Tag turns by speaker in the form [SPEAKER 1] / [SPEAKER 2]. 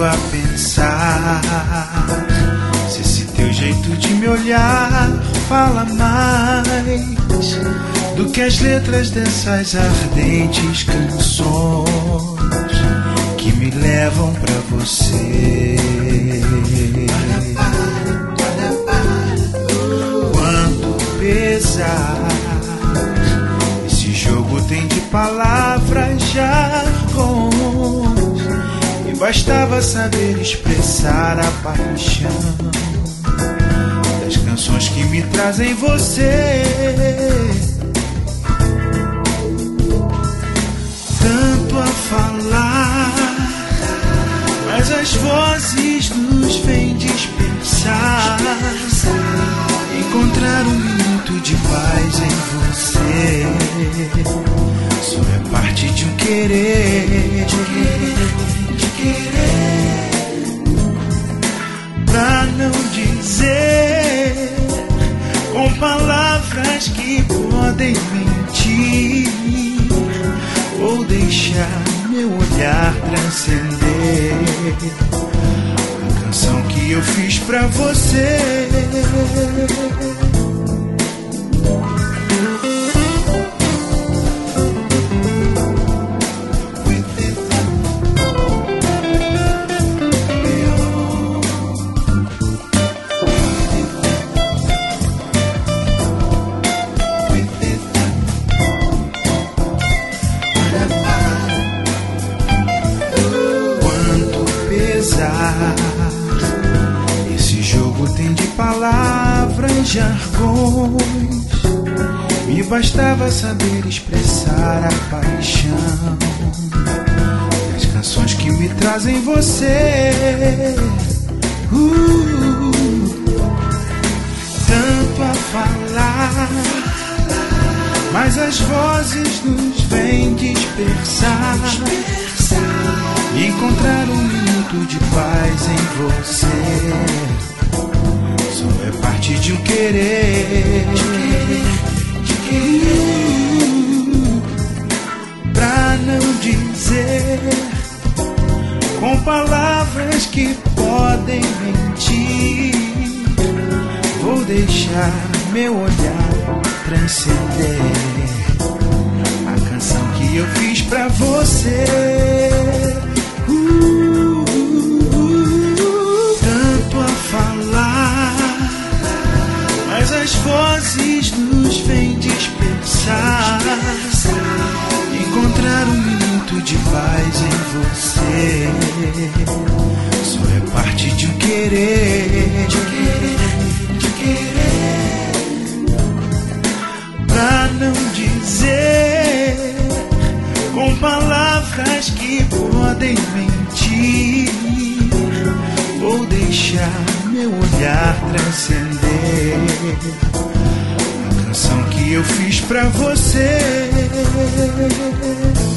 [SPEAKER 1] a pensar se esse teu jeito de me olhar fala mais do que as letras dessas ardentes canções que me levam pra você. Quanto pesar esse jogo tem de palavras, jargões, e bastava saber expressar a paixão das canções que me trazem você. Tanto a falar, mas as vozes nos vêm dispersar. Encontrar um minuto de paz em você só é parte de um querer, de querer. Pra não dizer com palavras que podem mentir, vou deixar meu olhar transcender a canção que eu fiz pra você. Esse jogo tem de palavras, jargões, me bastava saber expressar a paixão das canções que me trazem você. Tanto a falar, mas as vozes nos vêm dispersar. Encontrar um minuto de paz em você só é parte de um querer, de querer. Pra não dizer com palavras que podem mentir, vou deixar meu olhar transcender a canção que eu fiz pra você. Tanto a falar, mas as vozes nos vêm dispersar. Encontrar um minuto de paz em você só é parte de um querer, de querer. Pra não dizer com palavras que podem mentir, vou deixar meu olhar transcender a canção que eu fiz pra você.